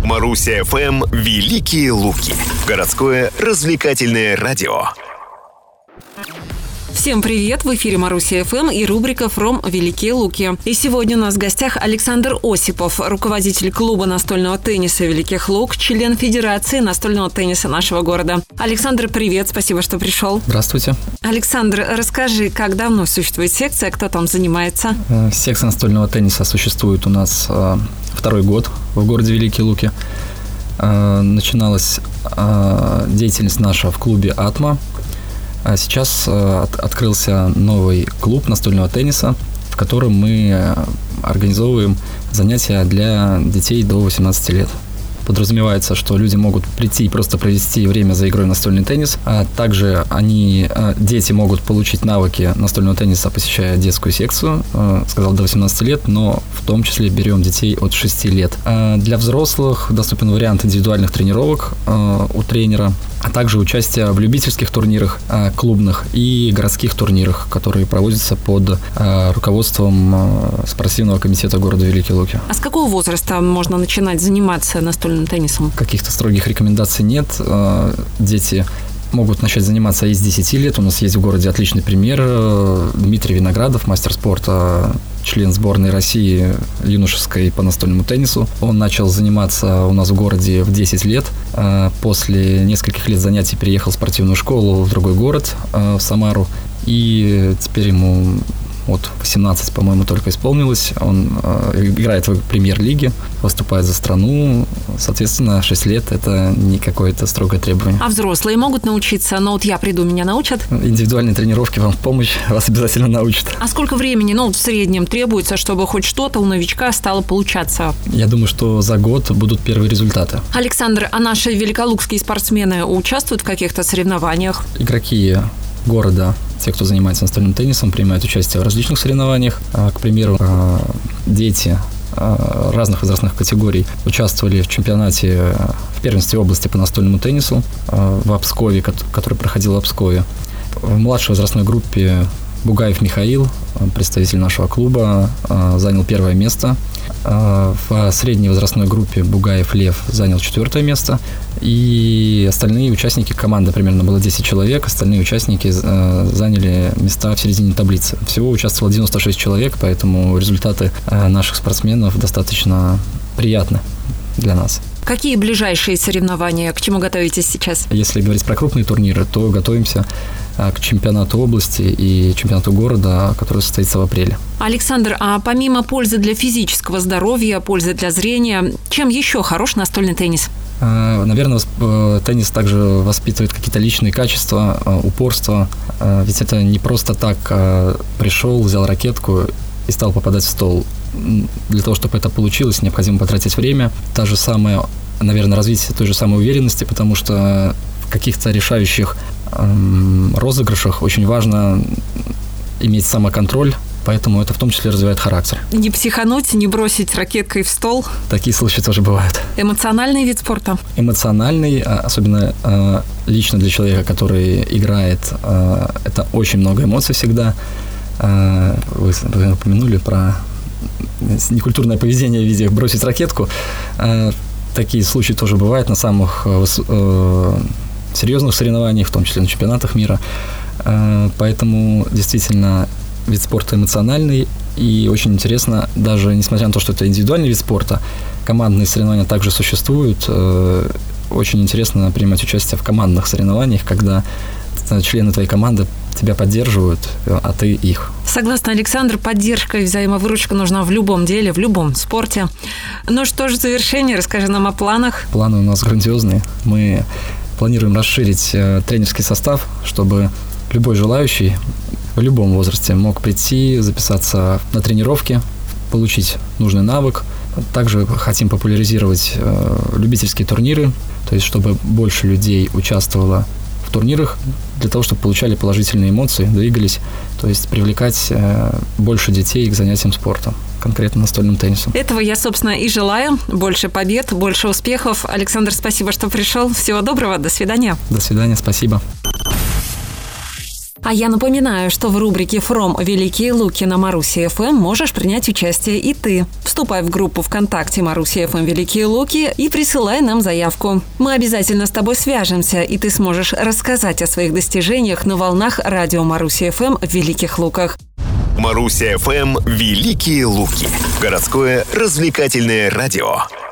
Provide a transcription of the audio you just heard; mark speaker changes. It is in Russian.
Speaker 1: Маруся ФМ «Великие Луки». Городское развлекательное радио.
Speaker 2: Всем привет! В эфире Маруся ФМ и рубрика «From Великие Луки». И сегодня у нас в гостях Александр Осипов, руководитель клуба настольного тенниса Великих Лук, член Федерации настольного тенниса нашего города. Александр, привет! Спасибо, что пришел.
Speaker 3: Здравствуйте.
Speaker 2: Александр, расскажи, как давно существует секция, кто там занимается?
Speaker 3: Секция настольного тенниса существует у нас второй год в городе Великие Луки. Начиналась деятельность наша в клубе «Атма». А сейчас открылся новый клуб настольного тенниса, в котором мы организовываем занятия для детей до 18 лет. Подразумевается, что люди могут прийти и просто провести время за игрой в настольный теннис, а также дети могут получить навыки настольного тенниса, посещая детскую секцию, сказал, до 18 лет, но в том числе берем детей от 6 лет. Для взрослых доступен вариант индивидуальных тренировок у тренера, а также участие в любительских турнирах, клубных и городских турнирах, которые проводятся под руководством спортивного комитета города Великие Луки.
Speaker 2: А с какого возраста можно начинать заниматься настольным теннисом?
Speaker 3: Каких-то строгих рекомендаций нет. Дети могут начать заниматься и с 10 лет. У нас есть в городе отличный пример. Дмитрий Виноградов, мастер спорта, член сборной России юношеской по настольному теннису. Он начал заниматься у нас в городе в 10 лет. После нескольких лет занятий переехал в спортивную школу в другой город, в Самару. И теперь ему 18, по-моему, только исполнилось. Он играет в премьер-лиге, выступает за страну. Соответственно, 6 лет – это не какое-то строгое требование.
Speaker 2: А взрослые могут научиться? Я приду, меня научат?
Speaker 3: Индивидуальные тренировки вам в помощь, вас обязательно научат.
Speaker 2: А сколько времени, в среднем требуется, чтобы хоть что-то у новичка стало получаться?
Speaker 3: Я думаю, что за год будут первые результаты.
Speaker 2: Александр, а наши великолукские спортсмены участвуют в каких-то соревнованиях?
Speaker 3: Игроки города, те, кто занимается настольным теннисом, принимают участие в различных соревнованиях. К примеру, дети разных возрастных категорий участвовали в чемпионате, в первенстве области по настольному теннису в Обскове, который проходил в Обскове. В младшей возрастной группе Бугаев Михаил, представитель нашего клуба, занял первое место. В средней возрастной группе Бугаев Лев занял 4 место. И остальные участники команды, примерно было 10 человек, остальные участники заняли места в середине таблицы. Всего участвовало 96 человек, поэтому результаты наших спортсменов достаточно приятны для нас.
Speaker 2: Какие ближайшие соревнования? К чему готовитесь сейчас?
Speaker 3: Если говорить про крупные турниры, то готовимся к чемпионату области и чемпионату города, который состоится в апреле.
Speaker 2: Александр, а помимо пользы для физического здоровья, пользы для зрения, чем еще хорош настольный теннис?
Speaker 3: Наверное, теннис также воспитывает какие-то личные качества, упорство. Ведь это не просто так пришел, взял ракетку и стал попадать в стол. Для того, чтобы это получилось, необходимо потратить время. Та же самая, наверное, развитие той же самой уверенности, потому что в каких-то решающих розыгрышах очень важно иметь самоконтроль, поэтому это в том числе развивает характер.
Speaker 2: Не психануть, не бросить ракеткой в стол.
Speaker 3: Такие случаи тоже бывают.
Speaker 2: Эмоциональный вид спорта? Эмоциональный,
Speaker 3: особенно лично для человека, который играет, это очень много эмоций всегда. Вы упомянули про некультурное поведение в виде бросить ракетку. Такие случаи тоже бывают на самых серьезных соревнованиях, в том числе на чемпионатах мира. Поэтому действительно вид спорта эмоциональный и очень интересно, даже несмотря на то, что это индивидуальный вид спорта, командные соревнования также существуют. Очень интересно принимать участие в командных соревнованиях, когда члены твоей команды тебя поддерживают, а ты их.
Speaker 2: Согласна, Александр, поддержка и взаимовыручка нужна в любом деле, в любом спорте. Ну что же, в завершение, расскажи нам о планах.
Speaker 3: Планы у нас грандиозные. Мы планируем расширить тренерский состав, чтобы любой желающий в любом возрасте мог прийти, записаться на тренировки, получить нужный навык. Также хотим популяризировать любительские турниры, то есть чтобы больше людей участвовало в турнирах, для того, чтобы получали положительные эмоции, двигались, то есть привлекать больше детей к занятиям спортом, конкретно настольным теннисом.
Speaker 2: Этого я, собственно, и желаю. Больше побед, больше успехов. Александр, спасибо, что пришел. Всего доброго, до свидания.
Speaker 3: До свидания, спасибо.
Speaker 2: А я напоминаю, что в рубрике «From Великие Луки» на Маруси ФМ можешь принять участие и ты. Вступай в группу ВКонтакте Маруси ФМ Великие Луки и присылай нам заявку. Мы обязательно с тобой свяжемся, и ты сможешь рассказать о своих достижениях на волнах радио Маруси ФМ в Великих Луках.
Speaker 1: Маруси ФМ Великие Луки. Городское развлекательное радио.